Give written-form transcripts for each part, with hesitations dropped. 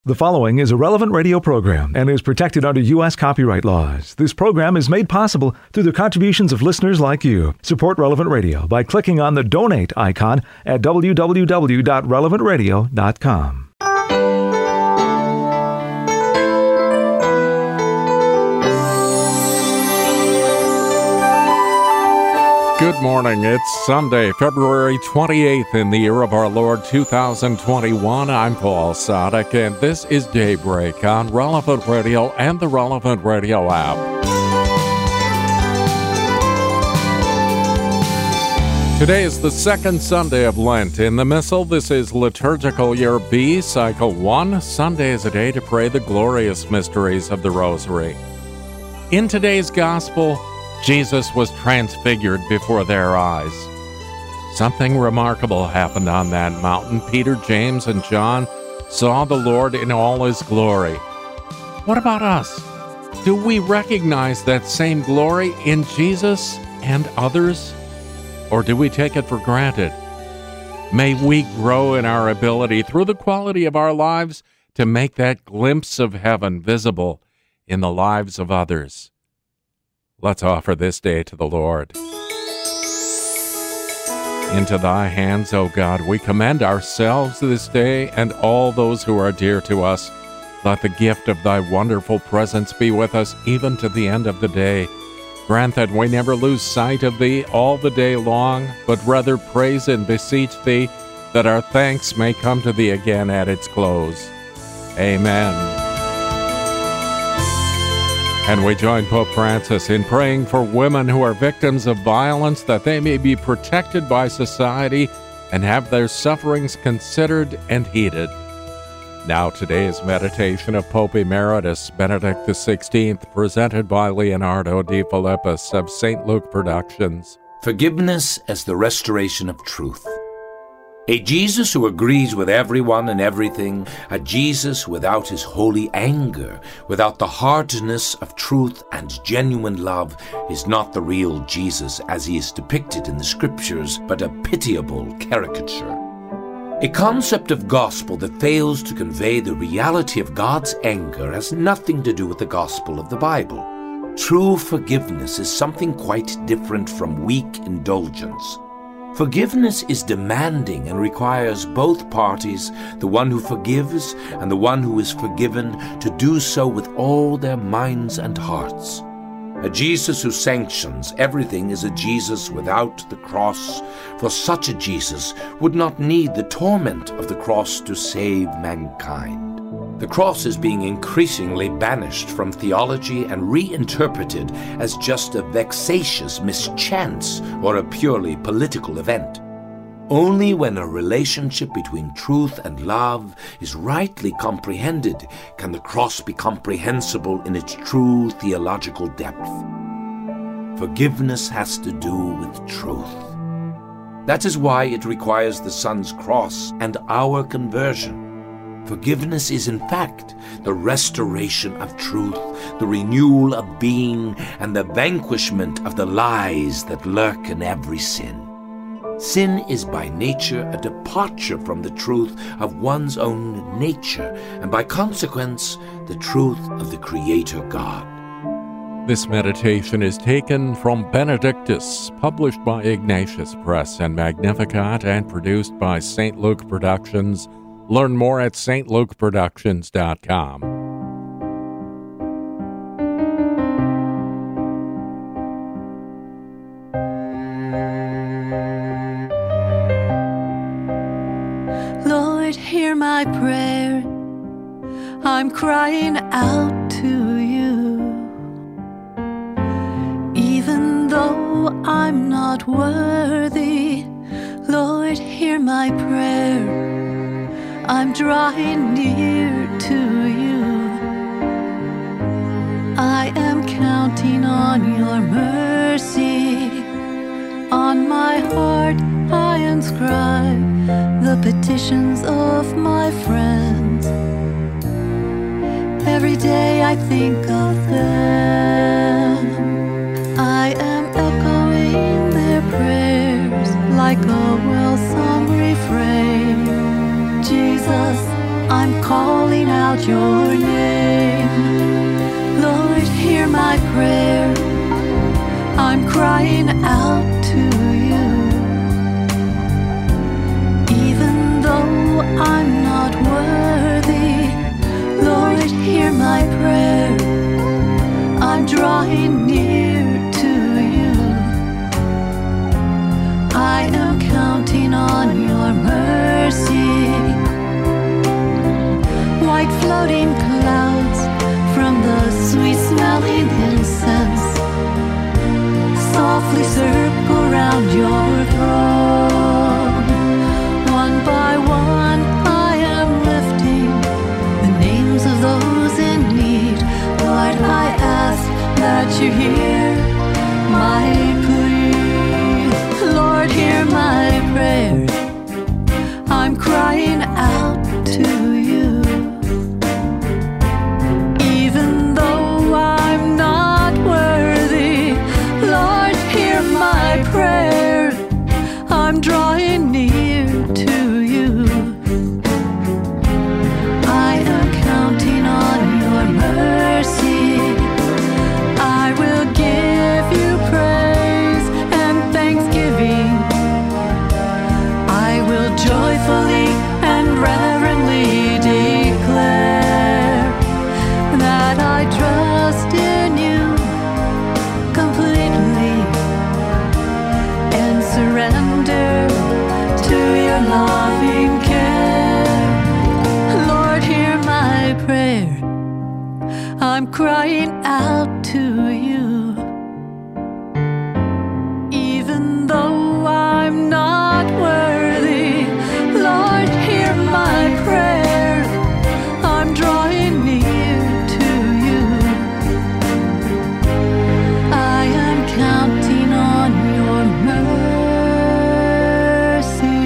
The following is a Relevant Radio program and is protected under U.S. copyright laws. This program is made possible through the contributions of listeners like you. Support Relevant Radio by clicking on the donate icon at www.relevantradio.com. Good morning. It's Sunday, February 28th in the year of our Lord 2021. I'm Paul Sadek, and this is Daybreak on Relevant Radio and the Relevant Radio app. Today is the second Sunday of Lent. In the Missal, this is Liturgical Year B, Cycle 1. Sunday is a day to pray the glorious mysteries of the Rosary. In today's Gospel, Jesus was transfigured before their eyes. Something remarkable happened on that mountain. Peter, James, and John saw the Lord in all his glory. What about us? Do we recognize that same glory in Jesus and others? Or do we take it for granted? May we grow in our ability through the quality of our lives to make that glimpse of heaven visible in the lives of others. Let's offer this day to the Lord. Into thy hands, O God, we commend ourselves this day and all those who are dear to us. Let the gift of thy wonderful presence be with us even to the end of the day. Grant that we never lose sight of thee all the day long, but rather praise and beseech thee that our thanks may come to thee again at its close. Amen. And we join Pope Francis in praying for women who are victims of violence, that they may be protected by society and have their sufferings considered and heeded. Now today's meditation of Pope Emeritus Benedict XVI, presented by Leonardo de Philippis of St. Luke Productions. Forgiveness as the restoration of truth. A Jesus who agrees with everyone and everything, a Jesus without his holy anger, without the hardness of truth and genuine love, is not the real Jesus as he is depicted in the Scriptures, but a pitiable caricature. A concept of gospel that fails to convey the reality of God's anger has nothing to do with the gospel of the Bible. True forgiveness is something quite different from weak indulgence. Forgiveness is demanding and requires both parties, the one who forgives and the one who is forgiven, to do so with all their minds and hearts. A Jesus who sanctions everything is a Jesus without the cross, for such a Jesus would not need the torment of the cross to save mankind. The cross is being increasingly banished from theology and reinterpreted as just a vexatious mischance or a purely political event. Only when a relationship between truth and love is rightly comprehended can the cross be comprehensible in its true theological depth. Forgiveness has to do with truth. That is why it requires the Son's cross and our conversion. Forgiveness is, in fact, the restoration of truth, the renewal of being, and the vanquishment of the lies that lurk in every sin. Sin is by nature a departure from the truth of one's own nature, and by consequence, the truth of the Creator God. This meditation is taken from Benedictus, published by Ignatius Press and Magnificat, and produced by St. Luke Productions. Learn more at stlukeproductions.com. Lord, hear my prayer. I'm crying out to you. Even though I'm not worthy, Lord, hear my prayer. I'm drawing near to you. I am counting on your mercy. On my heart I inscribe the petitions of my friends. Every day I think of them. I am echoing their prayers like a well-sung refrain. Jesus, I'm calling out your name. Lord, hear my prayer. I'm crying out to you. Even though I'm not worthy, Lord, hear my prayer. I'm drawing near to you. I am counting on your mercy. White floating clouds from the sweet-smelling incense softly circle round your throne. One by one I am lifting the names of those in need. Lord, I ask that you hear my plea. Lord, hear my prayer. I'm crying out to you. Even though I'm not worthy, Lord, hear my prayer. I'm drawing near to you. I am counting on your mercy. I will give you praise and thanksgiving. I will joyfully and reverently declare that I trust in you completely and surrender to your loving care. Lord, hear my prayer. I'm crying out to you. Even though I'm not worthy, Lord, hear my prayer. I'm drawing near to you. I am counting on your mercy.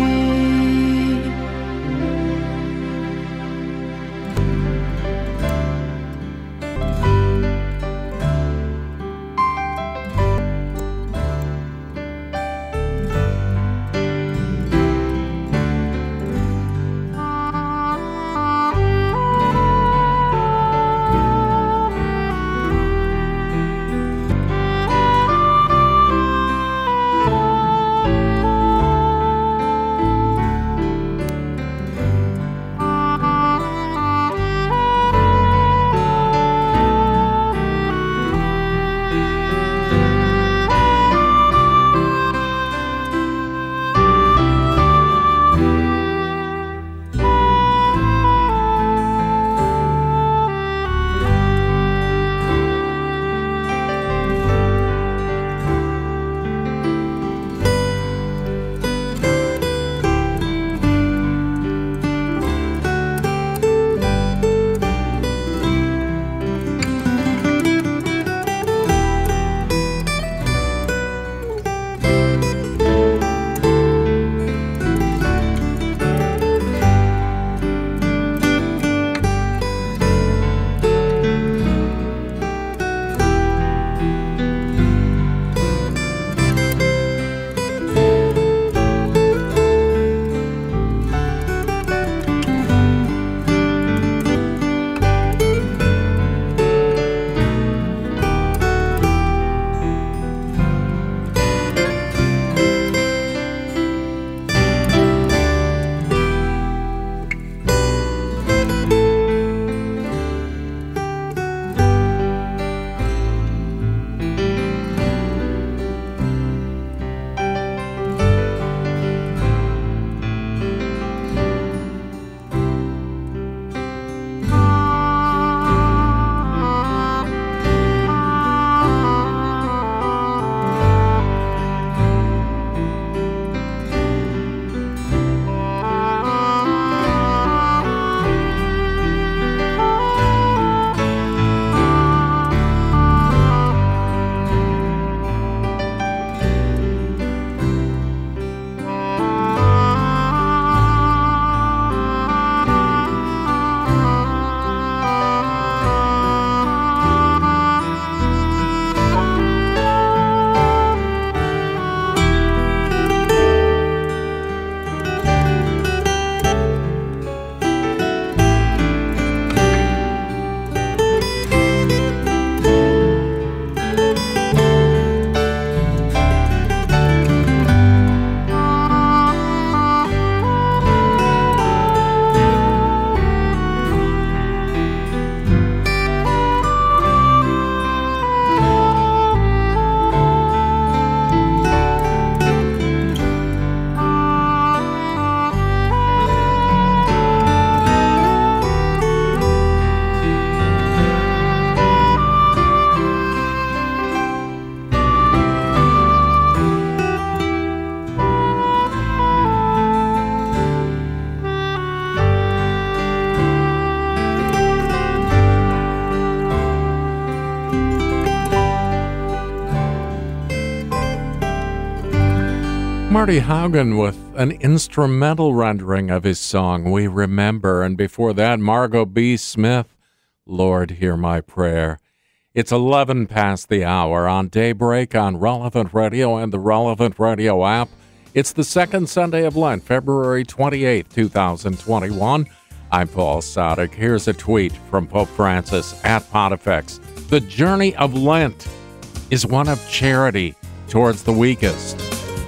Marty Haugen with an instrumental rendering of his song, We Remember. And before that, Margot B. Smith, Lord, Hear My Prayer. It's 11 past the hour on Daybreak on Relevant Radio and the Relevant Radio app. It's the second Sunday of Lent, February 28, 2021. I'm Paul Sadek. Here's a tweet from Pope Francis at Pontifex. The journey of Lent is one of charity towards the weakest.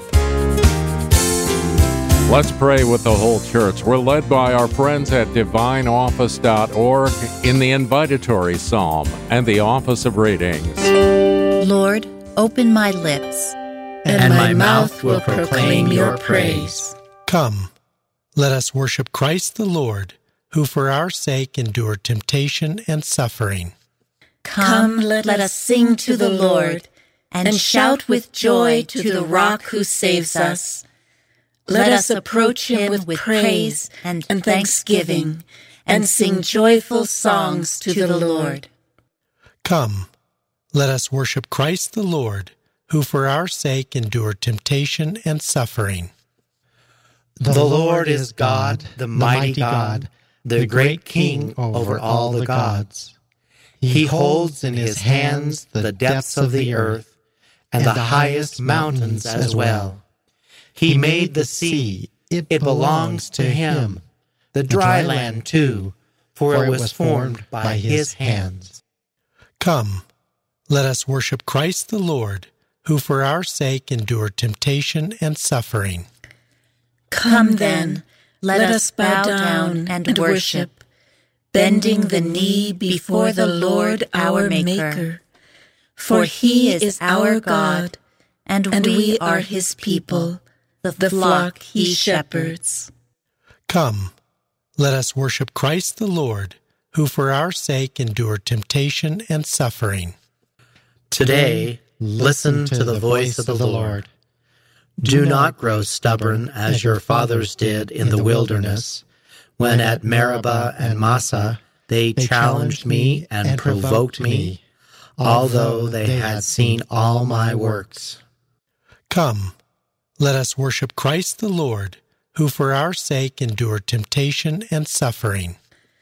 Let's pray with the whole church. We're led by our friends at divineoffice.org in the invitatory psalm and the office of readings. Lord, open my lips, and my mouth will proclaim your praise. Come, let us worship Christ the Lord, who for our sake endured temptation and suffering. Come, let us sing to the Lord, and shout with joy to the rock who saves us. Let us approach him with praise and thanksgiving, and sing joyful songs to the Lord. Come, let us worship Christ the Lord, who for our sake endured temptation and suffering. The Lord is God, the mighty God, the great King over all the gods. He holds in his hands the depths of the earth, and the highest mountains as well. He made the sea, it belongs to him, the dry land too, for it was formed by his hands. Come, let us worship Christ the Lord, who for our sake endured temptation and suffering. Come then, let us bow down and worship, bending the knee before the Lord our Maker. For he is our God, and we are his people, the flock he shepherds. Come, let us worship Christ the Lord, who for our sake endured temptation and suffering. Today, listen to the voice of the Lord. Do not grow stubborn as your fathers did in the wilderness, when at Meribah and Massah they challenged me and provoked me, although they had seen all my works. Come, let us worship Christ the Lord, who for our sake endured temptation and suffering.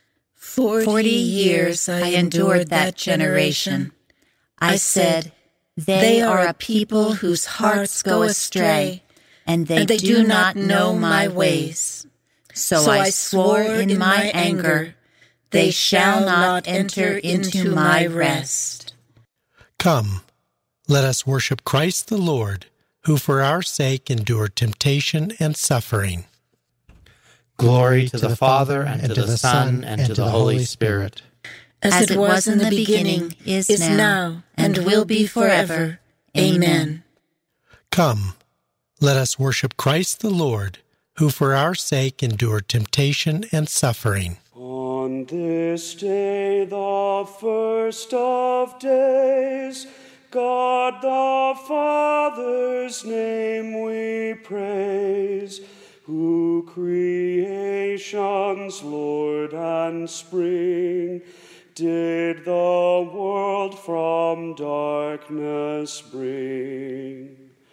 40 years I endured that generation. I said, they are a people whose hearts go astray, and they do not know my ways. So I swore in my anger, they shall not enter into my rest. Come, let us worship Christ the Lord, who for our sake endured temptation and suffering. Glory to the Father, and to the Son, and to the Holy Spirit. As it was in the beginning, is now, and will be forever. Amen. Come, let us worship Christ the Lord, who for our sake endured temptation and suffering. On this day, the first of days, God the Father's name we praise, who creation's Lord and spring, did the world from darkness bring.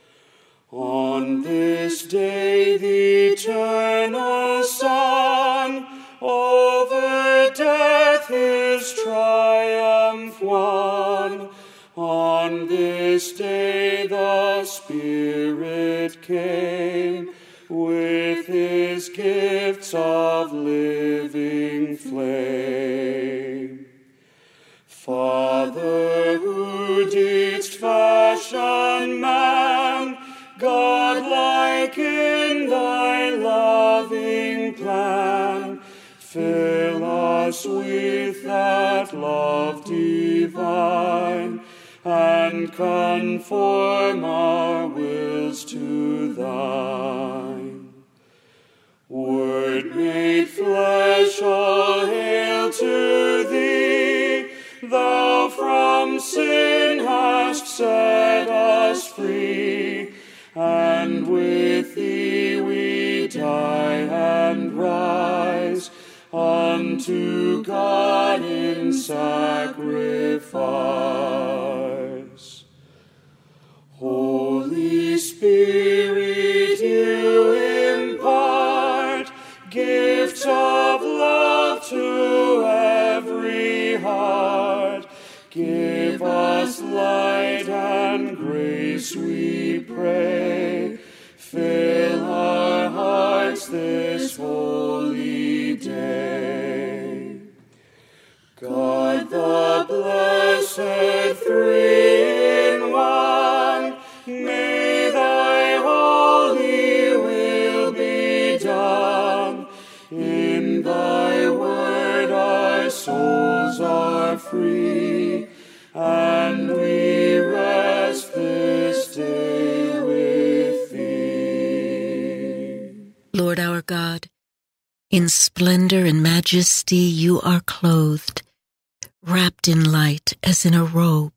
On this day the eternal Son over death his triumph won. On this day the Spirit came with his gifts of living flame. Father, who didst fashion man, God-like in thy loving plan, fill us with that love divine, and conform our wills to thine. Word made flesh, all hail to thee, thou from sin hast set us free, and with thee we die and rise unto God in sacrifice. Holy Spirit, Give us light and grace, we pray. Fill our hearts this holy day. God the blessed three in one, may thy holy will be done. In thy word our souls are free, and we rest this day with thee. Lord our God, in splendor and majesty you are clothed, wrapped in light as in a robe.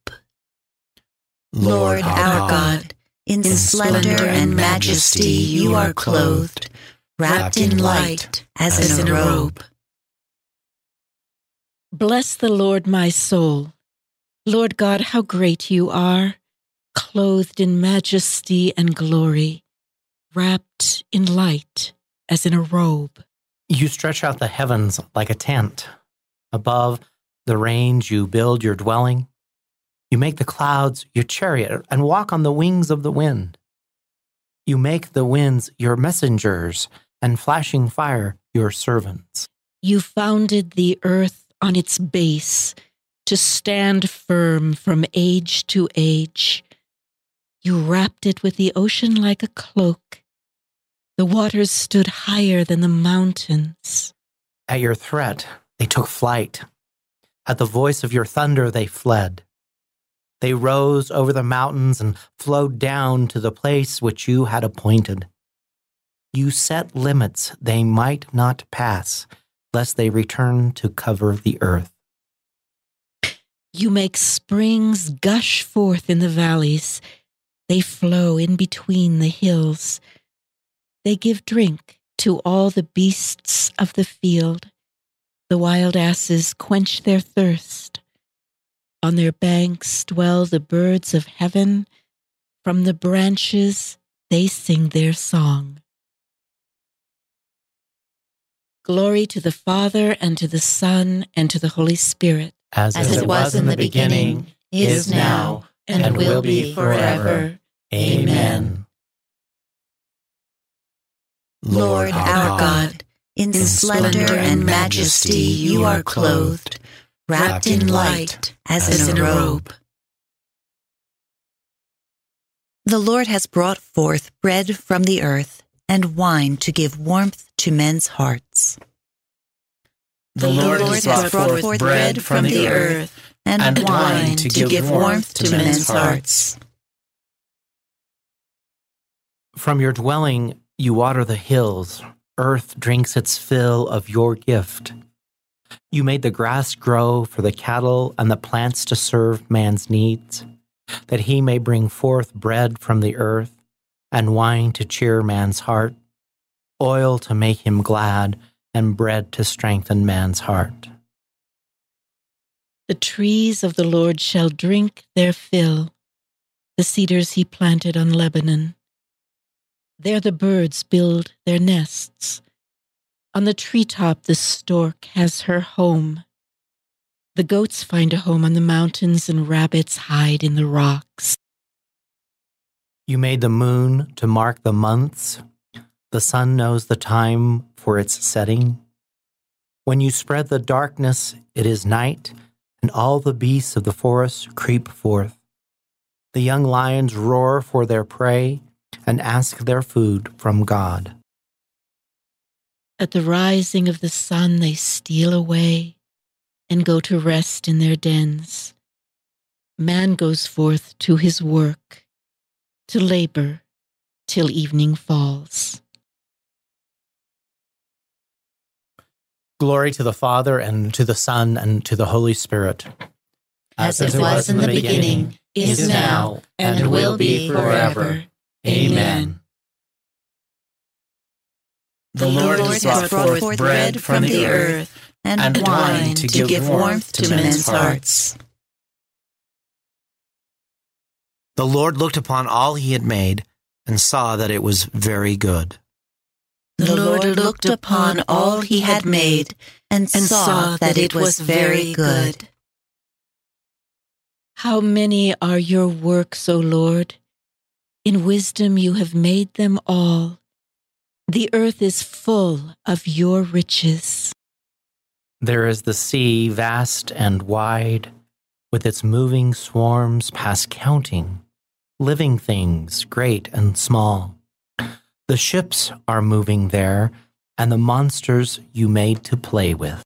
Lord our God, in splendor and majesty you are clothed, wrapped in light as in a robe. Bless the Lord, my soul. Lord God, how great you are, clothed in majesty and glory, wrapped in light as in a robe. You stretch out the heavens like a tent. Above the range you build your dwelling. You make the clouds your chariot and walk on the wings of the wind. You make the winds your messengers and flashing fire your servants. You founded the earth on its base to stand firm from age to age. You wrapped it with the ocean like a cloak. The waters stood higher than the mountains. At your threat, they took flight. At the voice of your thunder, they fled. They rose over the mountains and flowed down to the place which you had appointed. You set limits they might not pass, lest they return to cover the earth. You make springs gush forth in the valleys. They flow in between the hills. They give drink to all the beasts of the field. The wild asses quench their thirst. On their banks dwell the birds of heaven. From the branches they sing their song. Glory to the Father, and to the Son, and to the Holy Spirit. As it was in the beginning, is now, and will be forever. Amen. Lord our God, in splendor and majesty you are clothed, wrapped in light as in a robe. The Lord has brought forth bread from the earth, and wine to give warmth to men's hearts. The Lord has brought forth bread from the earth, and wine to give warmth to men's hearts. From your dwelling you water the hills. Earth drinks its fill of your gift. You made the grass grow for the cattle and the plants to serve man's needs, that he may bring forth bread from the earth, and wine to cheer man's heart, oil to make him glad, and bread to strengthen man's heart. The trees of the Lord shall drink their fill, the cedars he planted on Lebanon. There the birds build their nests. On the treetop the stork has her home. The goats find a home on the mountains, and rabbits hide in the rocks. You made the moon to mark the months. The sun knows the time for its setting. When you spread the darkness, it is night, and all the beasts of the forest creep forth. The young lions roar for their prey and ask their food from God. At the rising of the sun they steal away and go to rest in their dens. Man goes forth to his work, to labor till evening falls. Glory to the Father, and to the Son, and to the Holy Spirit. As it was in the beginning, is now, and will be forever. Amen. The Lord has brought forth bread from the earth, and wine to give warmth to men's hearts. The Lord looked upon all he had made, and saw that it was very good. The Lord looked upon all he had made, and saw that it was very good. How many are your works, O Lord? In wisdom you have made them all. The earth is full of your riches. There is the sea, vast and wide, with its moving swarms past counting, living things great and small. The ships are moving there, and the monsters you made to play with.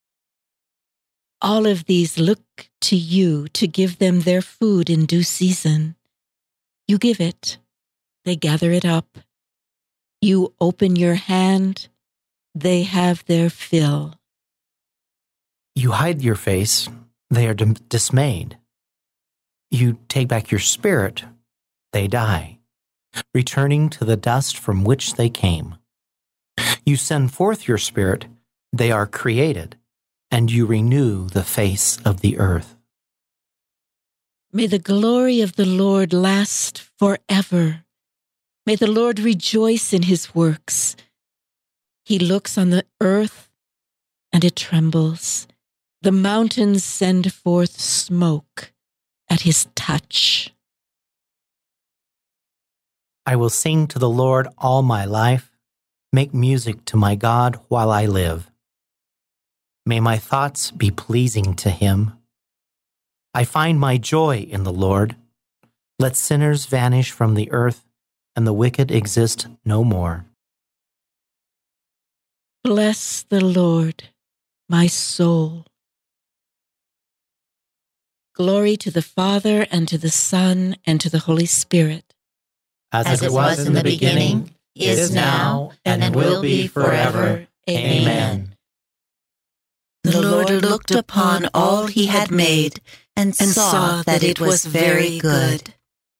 All of these look to you to give them their food in due season. You give it, they gather it up. You open your hand, they have their fill. You hide your face, they are dismayed. You take back your spirit, they die, returning to the dust from which they came. You send forth your spirit, they are created, and you renew the face of the earth. May the glory of the Lord last forever. May the Lord rejoice in his works. He looks on the earth, and it trembles. The mountains send forth smoke at his touch. I will sing to the Lord all my life, make music to my God while I live. May my thoughts be pleasing to him. I find my joy in the Lord. Let sinners vanish from the earth, and the wicked exist no more. Bless the Lord, my soul. Glory to the Father, and to the Son, and to the Holy Spirit. As it was in the beginning, is now, and will be forever. Amen. The Lord looked upon all he had made, and saw that it was very good.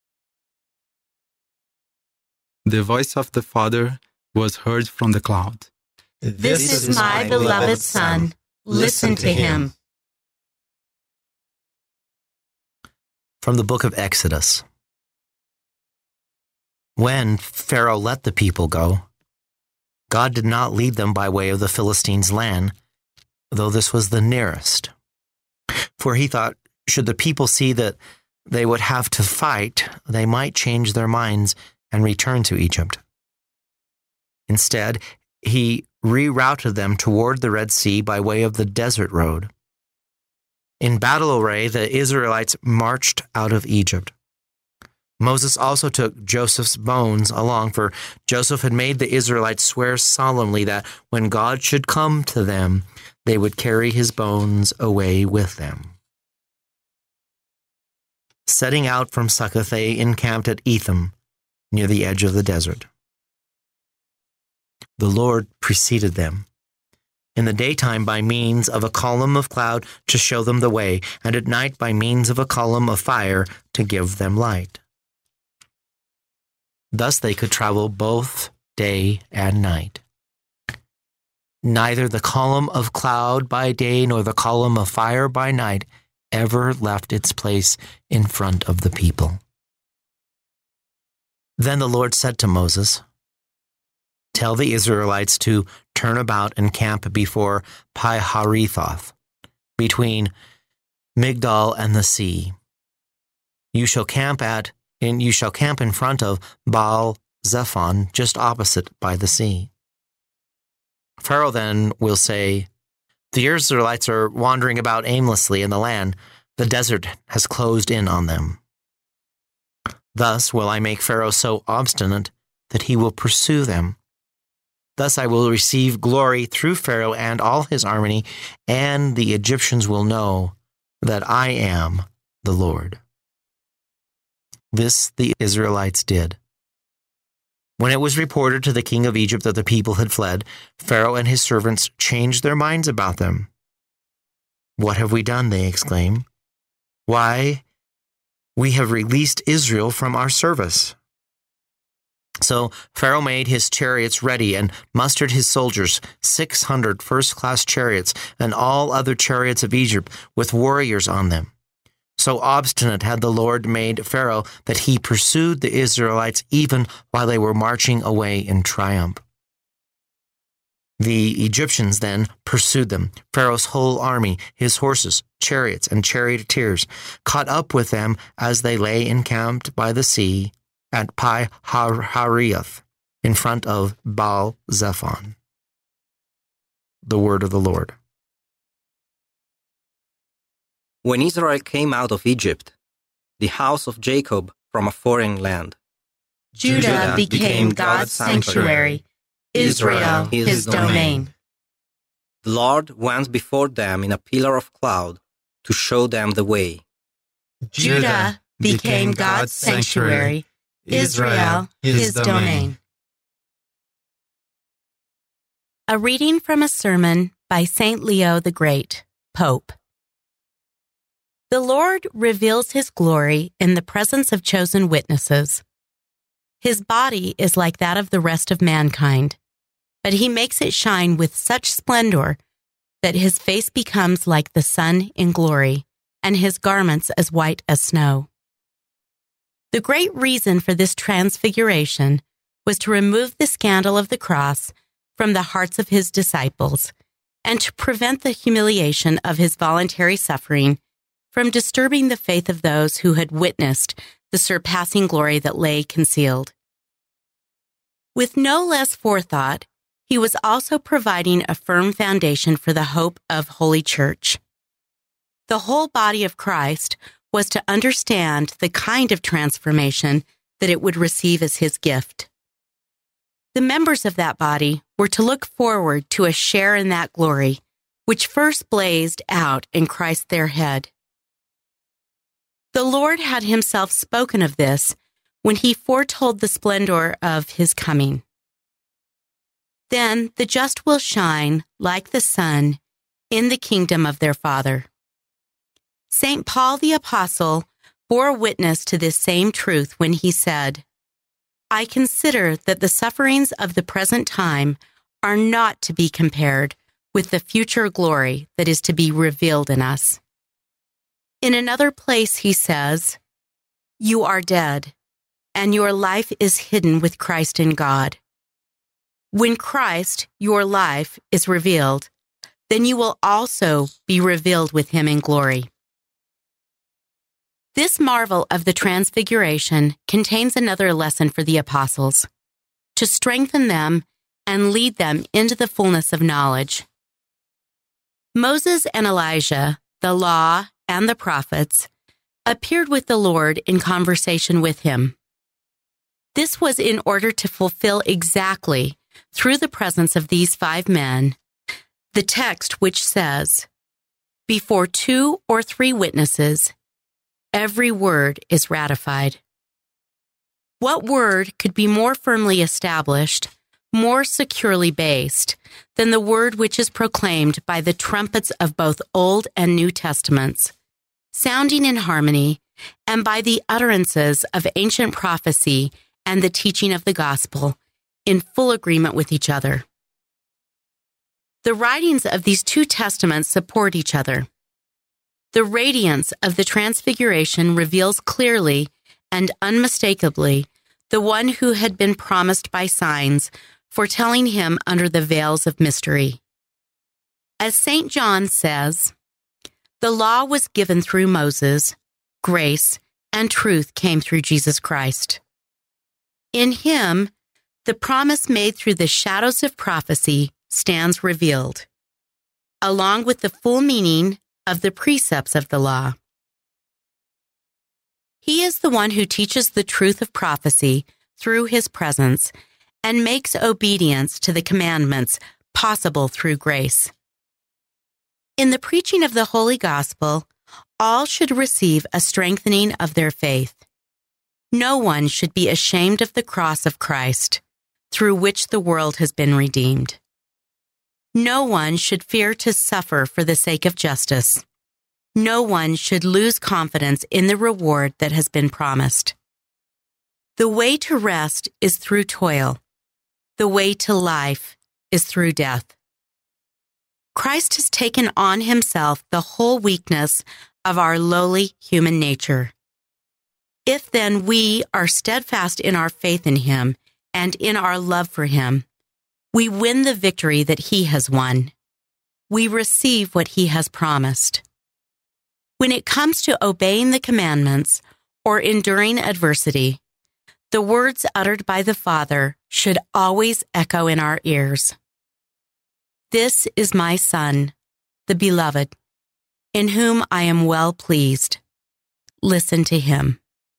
The voice of the Father was heard from the cloud. This is my beloved Son. Listen to him. From the book of Exodus. When Pharaoh let the people go, God did not lead them by way of the Philistines' land, though this was the nearest. For he thought, should the people see that they would have to fight, they might change their minds and return to Egypt. Instead, he rerouted them toward the Red Sea by way of the desert road. In battle array, the Israelites marched out of Egypt. Moses also took Joseph's bones along, for Joseph had made the Israelites swear solemnly that when God should come to them, they would carry his bones away with them. Setting out from Succoth, they encamped at Etham, near the edge of the desert. The Lord preceded them. In the daytime by means of a column of cloud to show them the way, and at night by means of a column of fire to give them light. Thus they could travel both day and night. Neither the column of cloud by day nor the column of fire by night ever left its place in front of the people. Then the Lord said to Moses, "Tell the Israelites to turn about and camp before Pi-hahiroth, between Migdol and the sea. You shall camp in front of Baal-zephon, just opposite by the sea. Pharaoh then will say, 'The Israelites are wandering about aimlessly in the land. The desert has closed in on them.' Thus will I make Pharaoh so obstinate that he will pursue them. Thus I will receive glory through Pharaoh and all his army, and the Egyptians will know that I am the Lord." This the Israelites did. When it was reported to the king of Egypt that the people had fled, Pharaoh and his servants changed their minds about them. "What have we done?" they exclaimed. "Why, we have released Israel from our service." So Pharaoh made his chariots ready and mustered his soldiers, 600 first-class chariots and all other chariots of Egypt with warriors on them. So obstinate had the Lord made Pharaoh that he pursued the Israelites even while they were marching away in triumph. The Egyptians then pursued them. Pharaoh's whole army, his horses, chariots, and charioteers, caught up with them as they lay encamped by the sea at Pi-hahiroth, in front of Baal-zephon. The word of the Lord. When Israel came out of Egypt, the house of Jacob from a foreign land, Judah became God's sanctuary, Israel his domain. The Lord went before them in a pillar of cloud to show them the way. Judah became God's sanctuary, Israel his domain. A reading from a sermon by St. Leo the Great, Pope. The Lord reveals his glory in the presence of chosen witnesses. His body is like that of the rest of mankind, but he makes it shine with such splendor that his face becomes like the sun in glory, and his garments as white as snow. The great reason for this transfiguration was to remove the scandal of the cross from the hearts of his disciples, and to prevent the humiliation of his voluntary suffering from disturbing the faith of those who had witnessed the surpassing glory that lay concealed. With no less forethought, he was also providing a firm foundation for the hope of Holy Church. The whole body of Christ was to understand the kind of transformation that it would receive as his gift. The members of that body were to look forward to a share in that glory, which first blazed out in Christ their head. The Lord had himself spoken of this when he foretold the splendor of his coming. Then the just will shine like the sun in the kingdom of their Father. St. Paul the Apostle bore witness to this same truth when he said, "I consider that the sufferings of the present time are not to be compared with the future glory that is to be revealed in us." In another place he says, "You are dead, and your life is hidden with Christ in God. When Christ, your life, is revealed, then you will also be revealed with him in glory." This marvel of the Transfiguration contains another lesson for the apostles, to strengthen them and lead them into the fullness of knowledge. Moses and Elijah, the law and the prophets, appeared with the Lord in conversation with him. This was in order to fulfill exactly, through the presence of these 5 men, the text which says, "Before 2 or 3 witnesses, every word is ratified." What word could be more firmly established, more securely based, than the word which is proclaimed by the trumpets of both Old and New Testaments, sounding in harmony, and by the utterances of ancient prophecy and the teaching of the gospel, in full agreement with each other? The writings of these 2 testaments support each other. The radiance of the Transfiguration reveals clearly and unmistakably the one who had been promised by signs, foretelling him under the veils of mystery. As St. John says, "The law was given through Moses, grace and truth came through Jesus Christ." In him, the promise made through the shadows of prophecy stands revealed, along with the full meaning of the precepts of the law. He is the one who teaches the truth of prophecy through his presence and makes obedience to the commandments possible through grace. In the preaching of the Holy Gospel, all should receive a strengthening of their faith. No one should be ashamed of the cross of Christ, through which the world has been redeemed. No one should fear to suffer for the sake of justice. No one should lose confidence in the reward that has been promised. The way to rest is through toil. The way to life is through death. Christ has taken on himself the whole weakness of our lowly human nature. If then we are steadfast in our faith in him and in our love for him, We win the victory that He has won. We receive what He has promised. When it comes to obeying the commandments or enduring adversity, the words uttered by the Father should always echo in our ears. This is my Son, the Beloved, in whom I am well pleased. Listen to Him.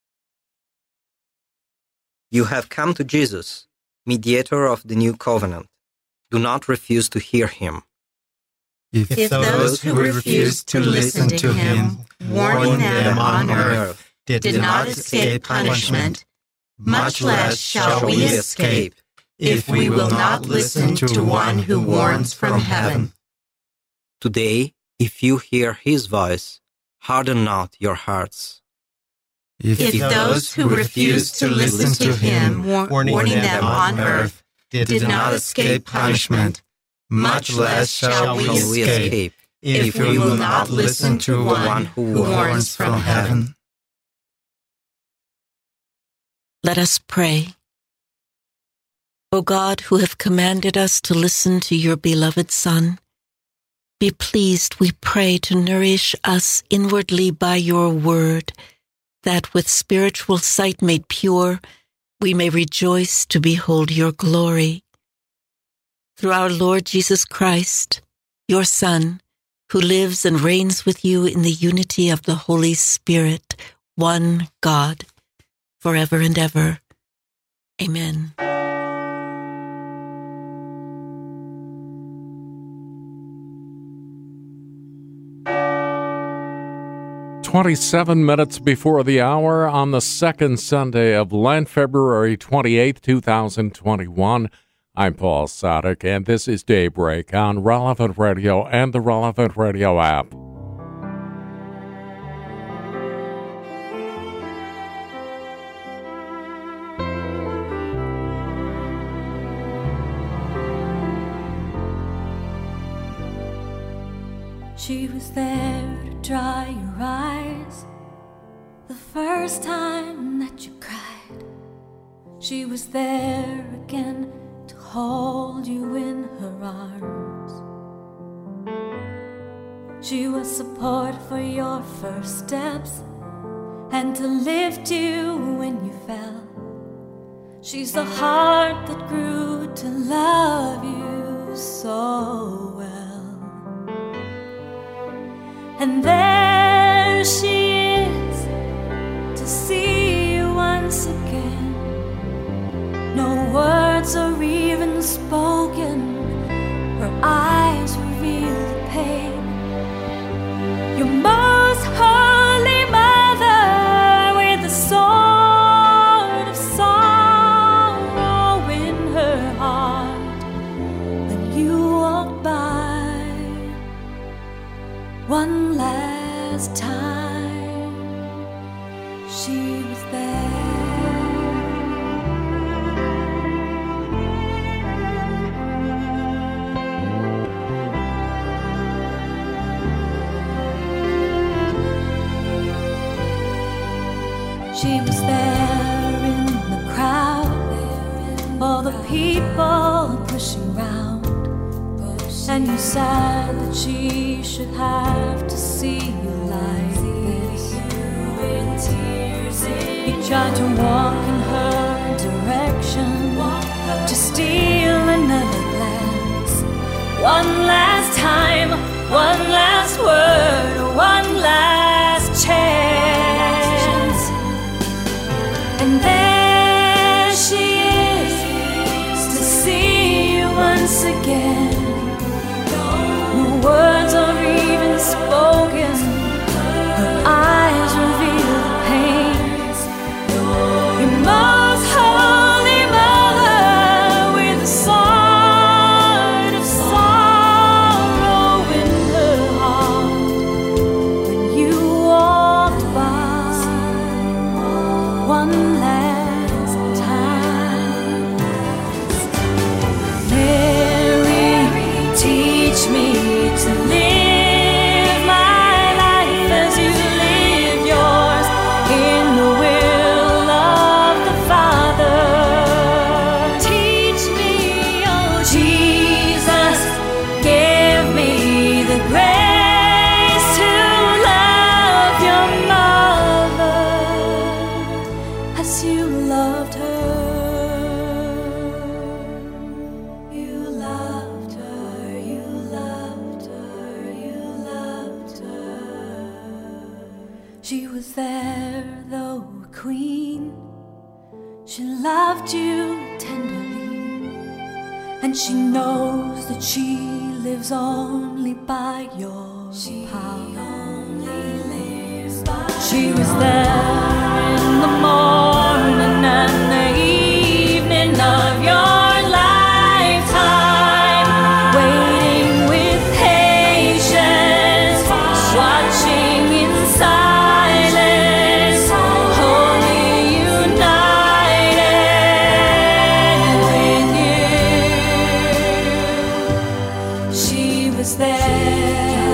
You have come to Jesus, mediator of the new covenant. Do not refuse to hear Him. If those who refuse to listen to Him, warning them on earth, did not escape punishment, much less shall we escape if we will not listen to one who warns from heaven. Today, if you hear His voice, harden not your hearts. If those who refuse to listen to Him, warning them on earth, did not escape punishment, much less shall we escape if we will not listen to one who warns from heaven. Let us pray. O God, who have commanded us to listen to your beloved Son, be pleased, we pray, to nourish us inwardly by your word, that with spiritual sight made pure, we may rejoice to behold your glory. Through our Lord Jesus Christ, your Son, who lives and reigns with you in the unity of the Holy Spirit, one God, forever and ever. Amen. "27 before the hour on the second Sunday of Lent, February 28, 2021. I'm Paul Sadek, and this is Daybreak on Relevant Radio and the Relevant Radio app. She was there to dry your eyes the first time that you cried. She was there again to hold you in her arms. She was support for your first steps and to lift you when you fell. She's the heart that grew to love you so well. And there she is to see you once again. No words are even spoken, her eyes reveal the pain. Your most holy mother with the sword of sorrow in her heart. When you walked by one last time, she was there. She was there in the crowd, all the people pushing round, and you said that she should have to see you like this. You tried to walk in her direction, to steal another glance. One last time, one last word, one last chance. And there she is to see you once again. No words are even spoken, her eyes reveal the pain. Your most holy mother with a sword of sorrow in her heart. She was there, though a queen. She loved you tenderly, and she knows that she lives only by your power. She was there in the morning and the evening of your lifetime, waiting with patience, watching in silence, wholly united with you. She was there.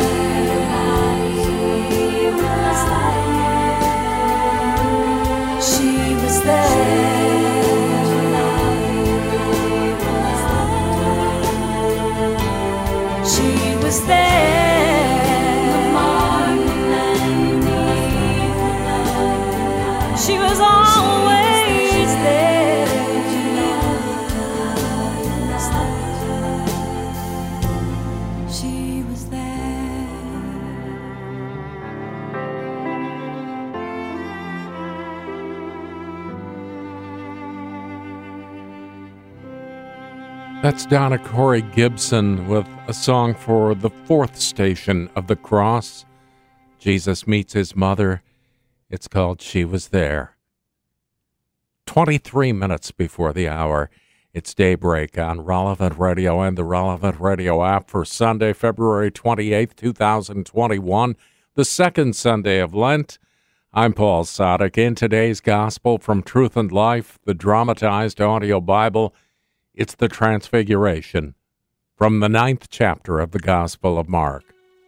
That's Donna Corey Gibson with a song for the fourth station of the cross. Jesus meets his mother. It's called She Was There. 23 minutes before the hour. It's daybreak on Relevant Radio and the Relevant Radio app for Sunday, February 28th, 2021, the second Sunday of Lent. I'm Paul Sadek. In today's Gospel from Truth and Life, the dramatized audio Bible, it's the Transfiguration from the 9th chapter of the Gospel of Mark.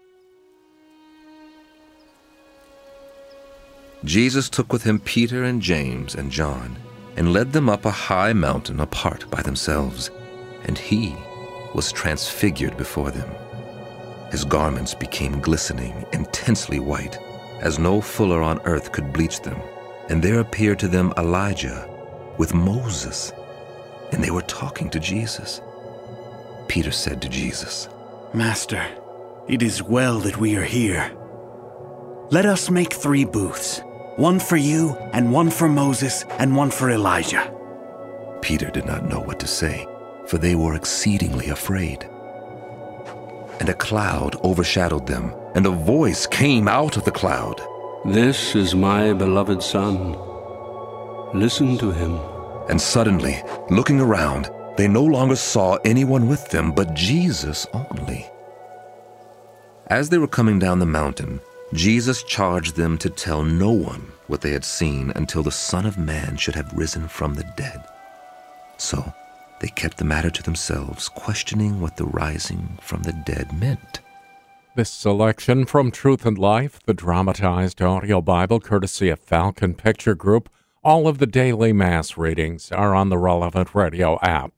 Jesus took with him Peter and James and John and led them up a high mountain apart by themselves, and he was transfigured before them. His garments became glistening, intensely white, as no fuller on earth could bleach them, and there appeared to them Elijah with Moses, and they were talking to Jesus. Peter said to Jesus, "Master, it is well that we are here. Let us make 3 booths, one for you, and one for Moses, and one for Elijah." Peter did not know what to say, for they were exceedingly afraid. And a cloud overshadowed them, and a voice came out of the cloud. "This is my beloved Son. Listen to him." And suddenly, looking around, they no longer saw anyone with them but Jesus only. As they were coming down the mountain, Jesus charged them to tell no one what they had seen until the Son of Man should have risen from the dead. So they kept the matter to themselves, questioning what the rising from the dead meant. This selection from Truth and Life, the dramatized audio Bible, courtesy of Falcon Picture Group. All of the daily Mass readings are on the Relevant Radio app.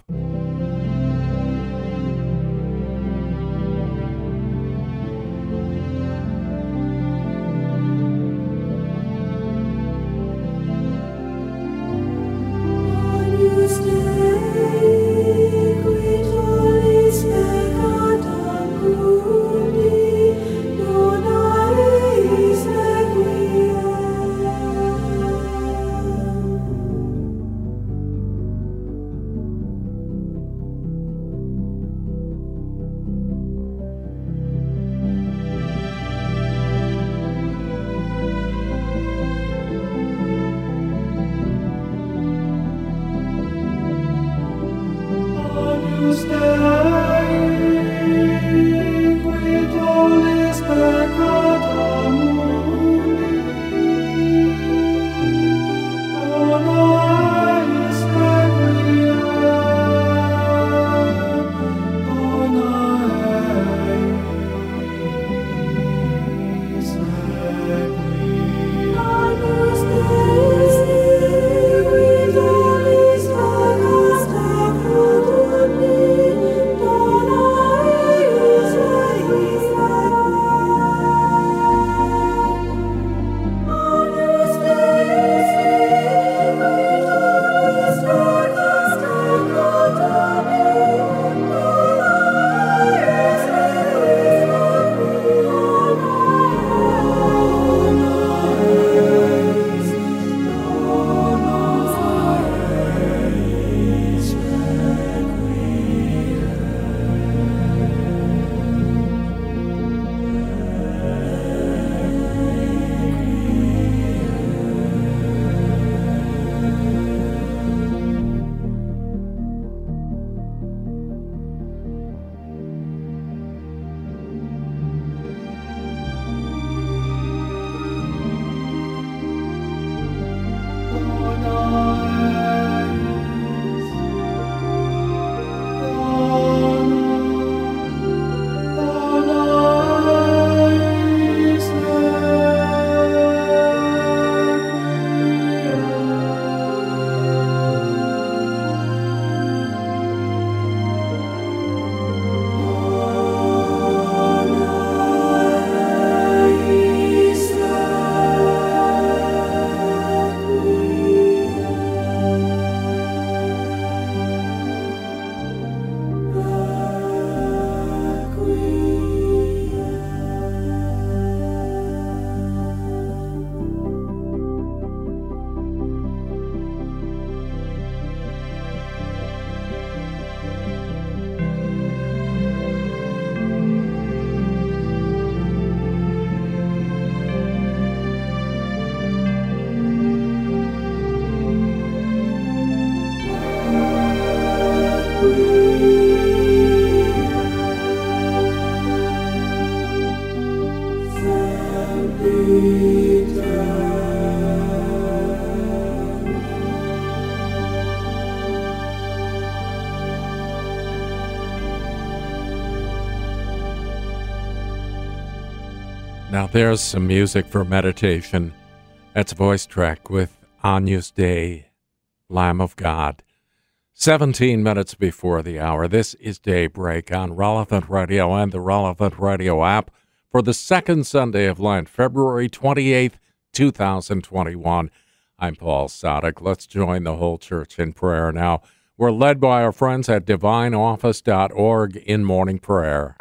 there's some music for meditation. That's a voice track with Agnus Dei, Lamb of God. 17 minutes before the hour. This is Daybreak on Relevant Radio and the Relevant Radio app for the second Sunday of Lent, February 28th, 2021. I'm Paul Sadek. Let's join the whole church in prayer now. We're led by our friends at divineoffice.org in morning prayer.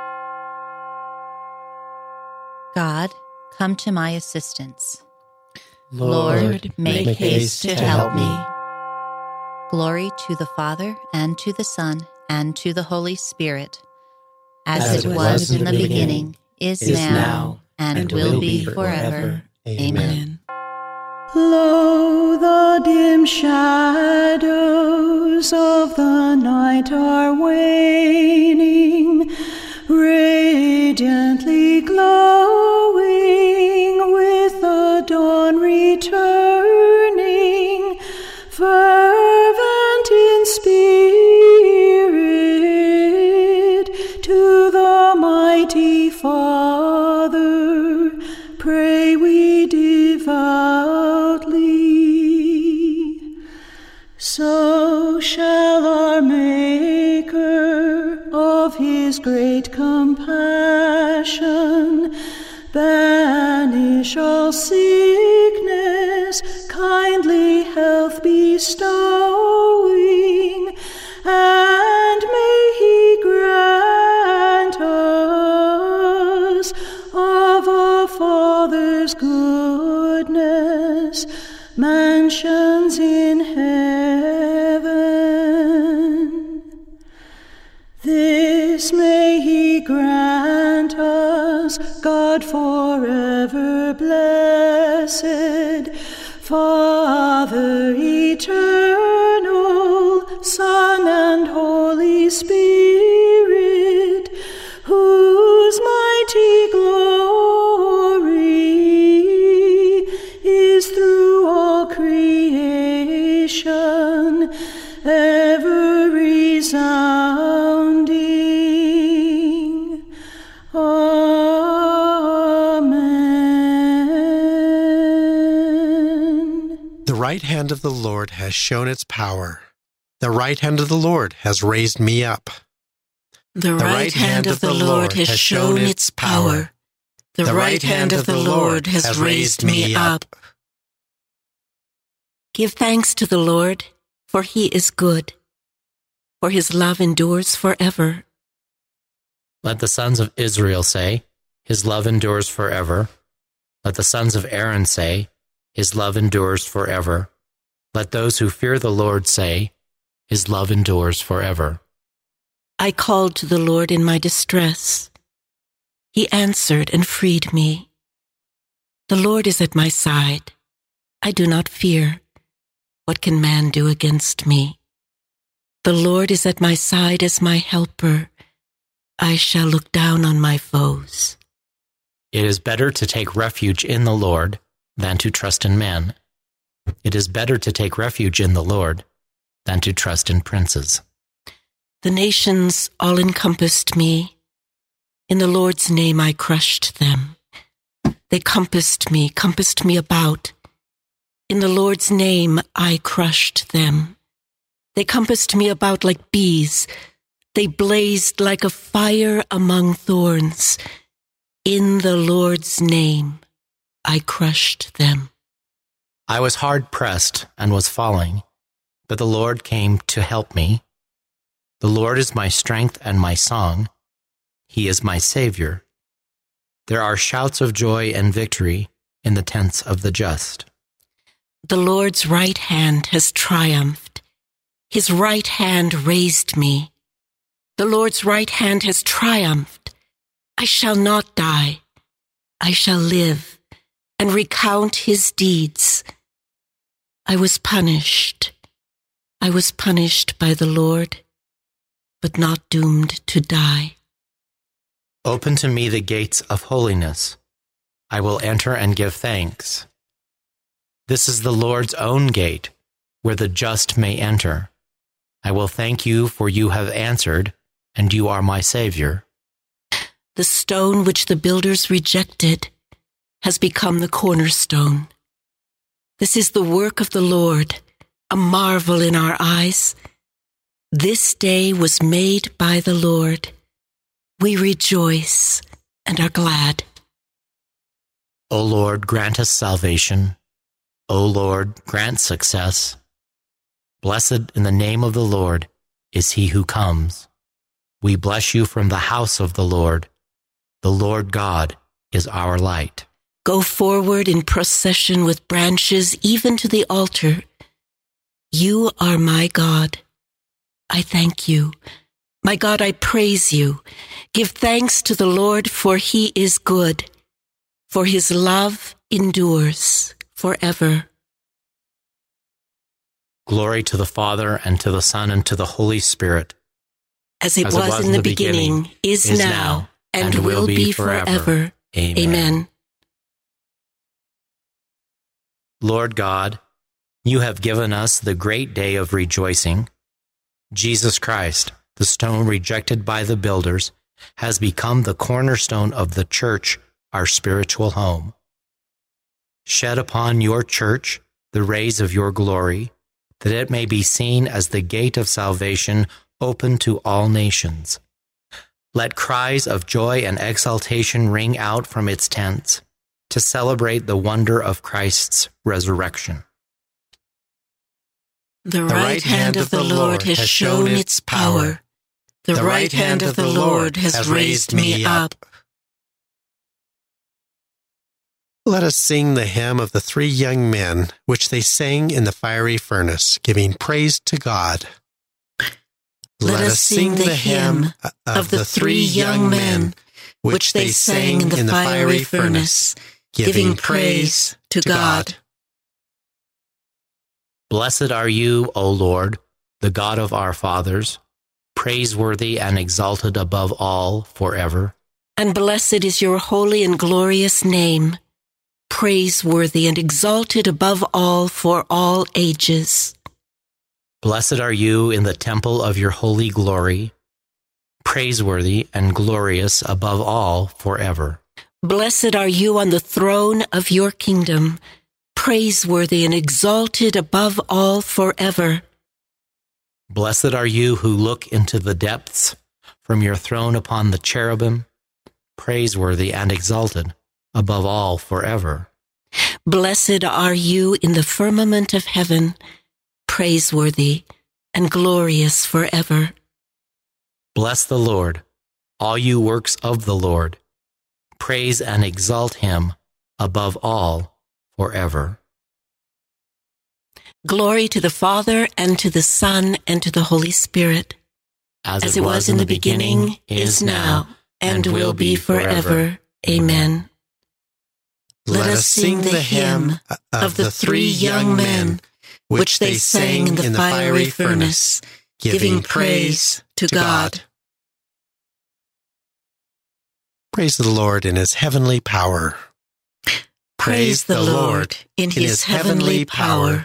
God, come to my assistance. Lord, make haste to help me. Glory to the Father, and to the Son, and to the Holy Spirit, as it was in the beginning, is now, and will be forever. Amen. Lo, the dim shadows of the night are waning, radiantly glowing with the dawn returning, fervent in spirit, to the mighty Father pray we devoutly. So shall our Maker of his great compassion banish all sickness, kindly health bestowing, and may he grant us of a Father's goodness mansions in heaven. This may he grant us, God forever blessed, Father eternal, Son and Holy Spirit, whose mighty glory is through all creation ever resounding. Amen. The right hand of the Lord has shown its power. The right hand of the Lord has raised me up. The right hand of the Lord has shown its power. The right hand of the Lord has raised me up. Give thanks to the Lord, for he is good, for his love endures forever. Let the sons of Israel say, his love endures forever. Let the sons of Aaron say, his love endures forever. Let those who fear the Lord say, his love endures forever. I called to the Lord in my distress. He answered and freed me. The Lord is at my side. I do not fear. What can man do against me? The Lord is at my side as my helper. I shall look down on my foes. It is better to take refuge in the Lord than to trust in man. It is better to take refuge in the Lord than to trust in princes. The nations all encompassed me. In the Lord's name I crushed them. They compassed me about. In the Lord's name I crushed them. They compassed me about like bees. They blazed like a fire among thorns. In the Lord's name I crushed them. I was hard pressed and was falling, but the Lord came to help me. The Lord is my strength and my song. He is my Savior. There are shouts of joy and victory in the tents of the just. The Lord's right hand has triumphed. His right hand raised me. The Lord's right hand has triumphed. I shall not die. I shall live and recount his deeds. I was punished. I was punished by the Lord, but not doomed to die. Open to me the gates of holiness. I will enter and give thanks. This is the Lord's own gate, where the just may enter. I will thank you, for you have answered, and you are my Savior. The stone which the builders rejected, has become the cornerstone. This is the work of the Lord, a marvel in our eyes. This day was made by the Lord. We rejoice and are glad. O Lord, grant us salvation. O Lord, grant success. Blessed in the name of the Lord is he who comes. We bless you from the house of the Lord. The Lord God is our light. Go forward in procession with branches even to the altar. You are my God. I thank you. My God, I praise you. Give thanks to the Lord, for he is good, for his love endures forever. Glory to the Father, and to the Son, and to the Holy Spirit. As it was in the beginning, is now, and will be forever. Amen. Lord God, you have given us the great day of rejoicing. Jesus Christ, the stone rejected by the builders, has become the cornerstone of the church, our spiritual home. Shed upon your church the rays of your glory, that it may be seen as the gate of salvation open to all nations. Let cries of joy and exultation ring out from its tents to celebrate the wonder of Christ's resurrection. The right hand of the Lord has shown its power. The right hand of the Lord has raised me up. Let us sing the hymn of the 3 young men, which they sang in the fiery furnace, giving praise to God. Let us sing the hymn of the 3 young men, which they sang in the fiery furnace, giving praise to God. Blessed are you, O Lord, the God of our fathers, praiseworthy and exalted above all forever. And blessed is your holy and glorious name, praiseworthy and exalted above all for all ages. Blessed are you in the temple of your holy glory, praiseworthy and glorious above all forever. Blessed are you on the throne of your kingdom, praiseworthy and exalted above all forever. Blessed are you who look into the depths from your throne upon the cherubim, praiseworthy and exalted above all forever. Blessed are you in the firmament of heaven, praiseworthy and glorious forever. Bless the Lord, all you works of the Lord. Praise and exalt him above all forever. Glory to the Father, and to the Son, and to the Holy Spirit, as it was in the beginning, is now, and will be forever. Amen. Let us sing the hymn of the 3 young men, which they sang in the fiery furnace, giving praise to God. Praise the Lord in his heavenly power. Praise the Lord in his heavenly power.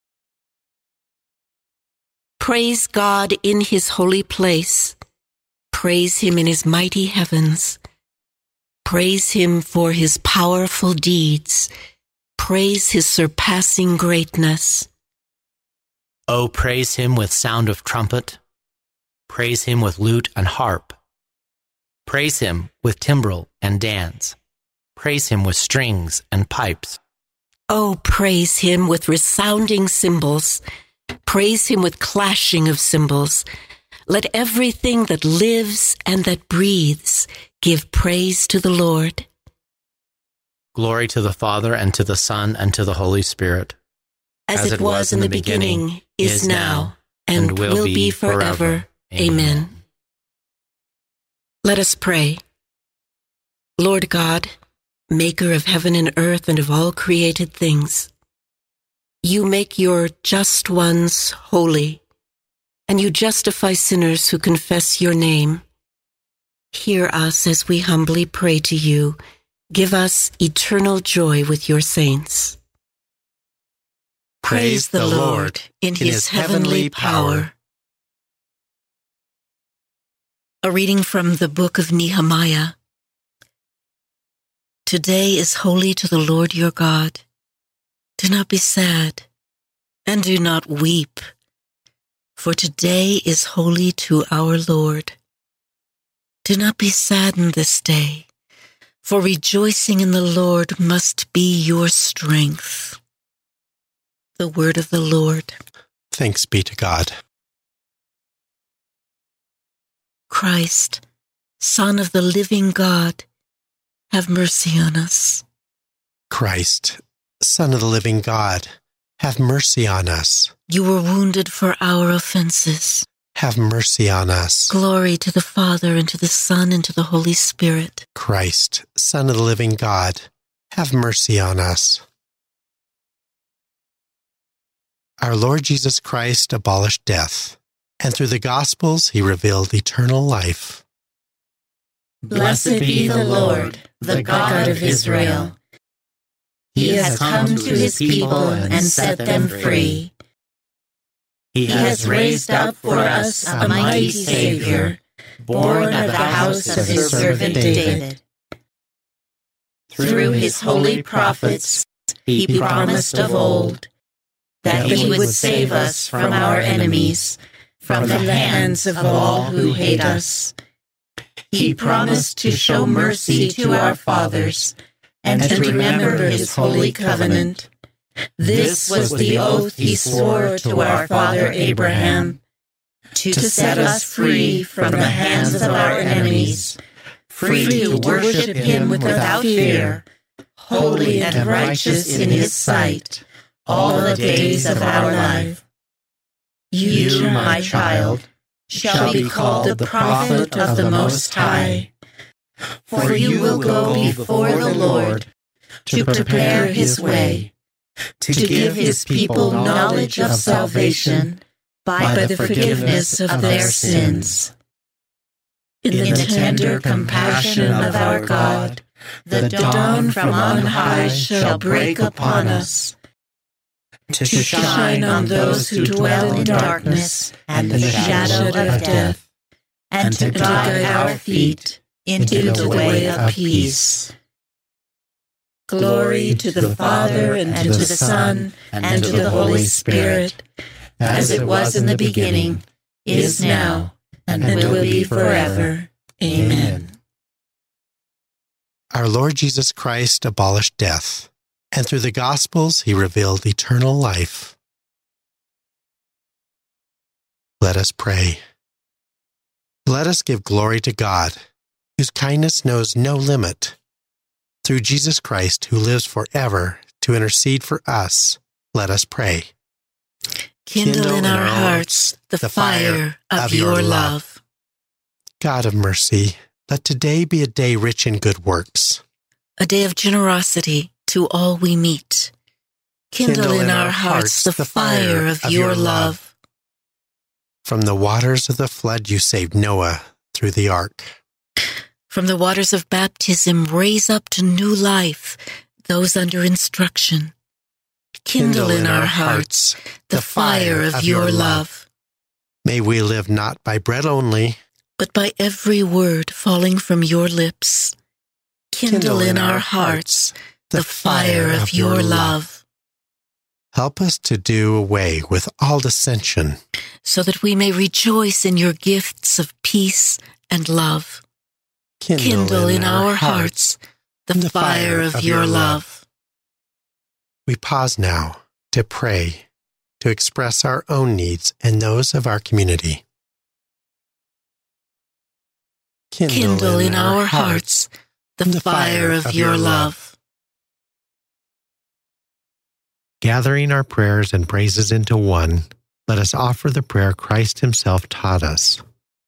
Praise God in his holy place. Praise him in his mighty heavens. Praise him for his powerful deeds. Praise his surpassing greatness. Oh, praise him with sound of trumpet. Praise him with lute and harp. Praise him with timbrel and dance. Praise him with strings and pipes. Oh, praise him with resounding cymbals. Praise him with clashing of cymbals. Let everything that lives and that breathes give praise to the Lord. Glory to the Father, and to the Son, and to the Holy Spirit. As it was in the beginning, is now, and will be forever. Amen. Let us pray. Lord God, maker of heaven and earth and of all created things, you make your just ones holy, and you justify sinners who confess your name. Hear us as we humbly pray to you. Give us eternal joy with your saints. Praise the Lord in his heavenly power. A reading from the book of Nehemiah. Today is holy to the Lord your God. Do not be sad, and do not weep, for today is holy to our Lord. Do not be saddened this day, for rejoicing in the Lord must be your strength. The word of the Lord. Thanks be to God. Christ, Son of the living God, have mercy on us. Christ, Son of the living God, have mercy on us. You were wounded for our offenses. Have mercy on us. Glory to the Father, and to the Son, and to the Holy Spirit. Christ, Son of the living God, have mercy on us. Our Lord Jesus Christ abolished death, and through the Gospels he revealed eternal life. Blessed be the Lord, the God of Israel. He has come to his people and set them free. He has raised up for us a mighty Savior, born of the house of his servant David. Through his holy prophets, he promised of old that he would save us from our enemies, from the hands of all who hate us. He promised to show mercy to our fathers and to remember his holy covenant. This was the oath he swore to our father Abraham, to set us free from the hands of our enemies, free to worship him without fear, holy and righteous in his sight, all the days of our life. You, my child, shall be called the prophet of the Most High, for you will go before the Lord to prepare his way, to give his people knowledge of salvation by the forgiveness of their sins. In the tender compassion of our God, the dawn from on high shall break upon us, to shine on those who dwell in darkness and the shadow of death, and to guide our feet into the way of peace. Glory to the Father, and to the Son, and to the Holy Spirit, as it was in the beginning, is now, and will be forever. Amen. Our Lord Jesus Christ abolished death, and through the Gospels he revealed eternal life. Let us pray. Let us give glory to God, whose kindness knows no limit. Through Jesus Christ, who lives forever to intercede for us, let us pray. Kindle in our hearts the fire of your love. God of mercy, let today be a day rich in good works, a day of generosity to all we meet. Kindle in our hearts the fire of your love. From the waters of the flood you saved Noah through the ark. From the waters of baptism raise up to new life those under instruction. Kindle in our hearts the fire of your love. May we live not by bread only, but by every word falling from your lips. Kindle in our hearts the fire of your love. Help us to do away with all dissension, so that we may rejoice in your gifts of peace and love. Kindle in our hearts the fire of your love. We pause now to pray, to express our own needs and those of our community. Kindle in our hearts the fire of your love. Gathering our prayers and praises into one, let us offer the prayer Christ himself taught us.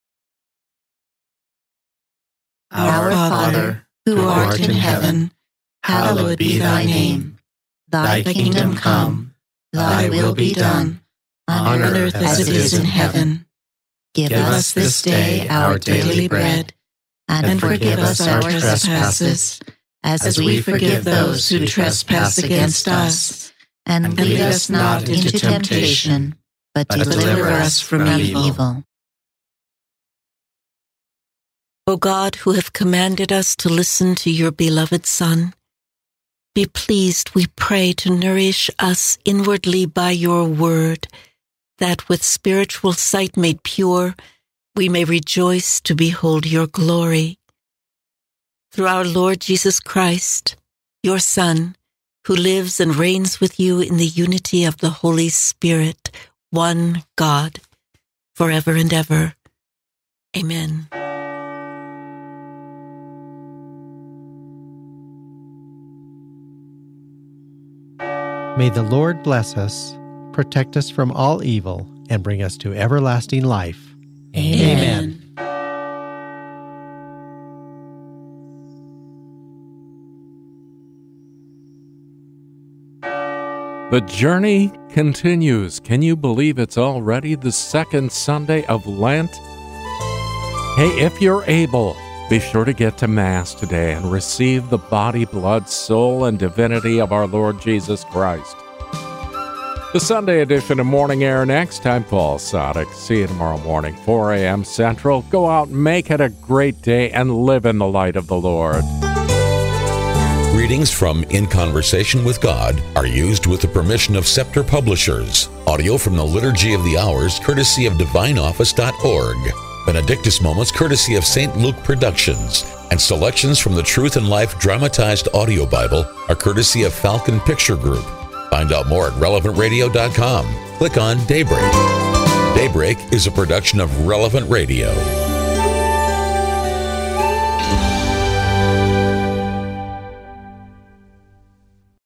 Our Father, who art in heaven, hallowed be thy name. Thy kingdom come, thy will be done, on earth as it is in heaven. Give us this day our daily bread, and forgive us our trespasses, as we forgive those who trespass against us. And lead us not into temptation, but deliver us from evil. O God, who have commanded us to listen to your beloved Son, be pleased, we pray, to nourish us inwardly by your word, that with spiritual sight made pure, we may rejoice to behold your glory. Through our Lord Jesus Christ, your Son, who lives and reigns with you in the unity of the Holy Spirit, one God, forever and ever. Amen. May the Lord bless us, protect us from all evil, and bring us to everlasting life. Amen. The journey continues. Can you believe it's already the second Sunday of Lent? Hey, if you're able, be sure to get to Mass today and receive the body, blood, soul, and divinity of our Lord Jesus Christ. The Sunday edition of Morning Air next. I'm Paul Sadek. See you tomorrow morning, 4 a.m. Central. Go out, make it a great day, and live in the light of the Lord. Readings from In Conversation with God are used with the permission of Scepter Publishers. Audio from the Liturgy of the Hours, courtesy of DivineOffice.org. Benedictus Moments, courtesy of St. Luke Productions. And selections from the Truth and Life Dramatized Audio Bible are courtesy of Falcon Picture Group. Find out more at relevantradio.com. Click on Daybreak. Daybreak is a production of Relevant Radio.